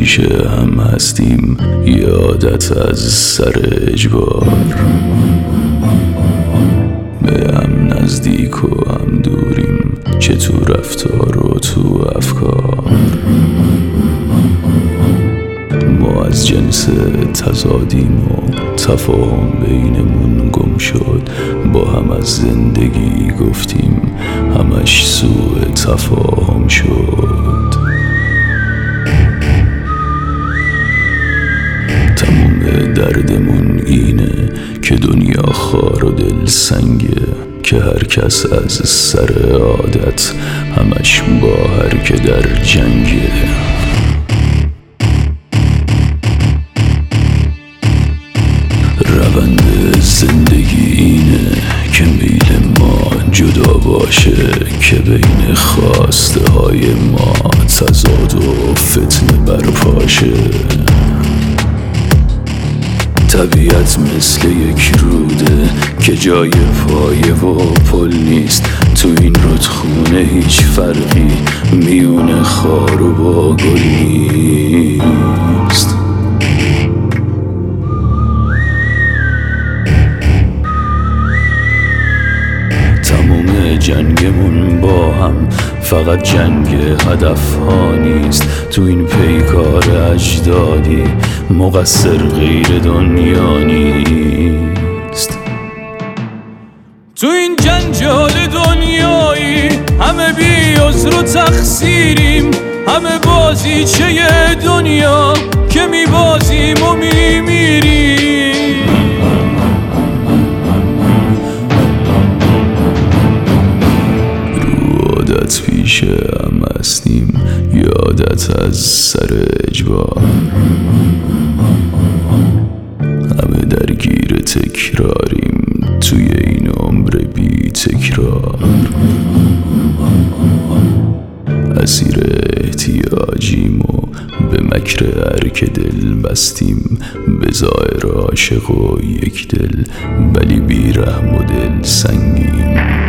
پیش هم هستیم، یه عادت از سر اجبار. به هم نزدیک و هم دوریم، چه تو رفتار و تو افکار. ما از جنس تضادیم و تفاهم بینمون گم شد. با هم از زندگی گفتیم، همش سوء تفاهم شد. تموم دردمون اینه که دنیا خار و دل سنگه، که هر کس از سر عادت همش با هر که در جنگه. روند زندگی اینه که میل ما جدا باشه، که بین خواسته های ما تضاد و فتنه برپاشه. طبیعت مثل یک روده که جای پایه و پل نیست. تو این رودخونه هیچ فرقی میون خار و با گل نیست. تموم جنگمون با هم فقط جنگ هدف ها نیست. تو این پیکار اجدادی مقصر غیر دنیا نیست. تو این جنجال دنیایی همه بی عذر و تقصیریم، همه بازیچه دنیا که میبازیم و میمیریم. رو عادت پیش هم هستیم، یادت از سر اجبار. همه درگیر تکراریم توی این عمر بی تکرار. اسیر احتیاجیم و به مکر هر که دل بستیم. به ظاهر عاشق و یک دل، ولی بی رحم و دل سنگیم.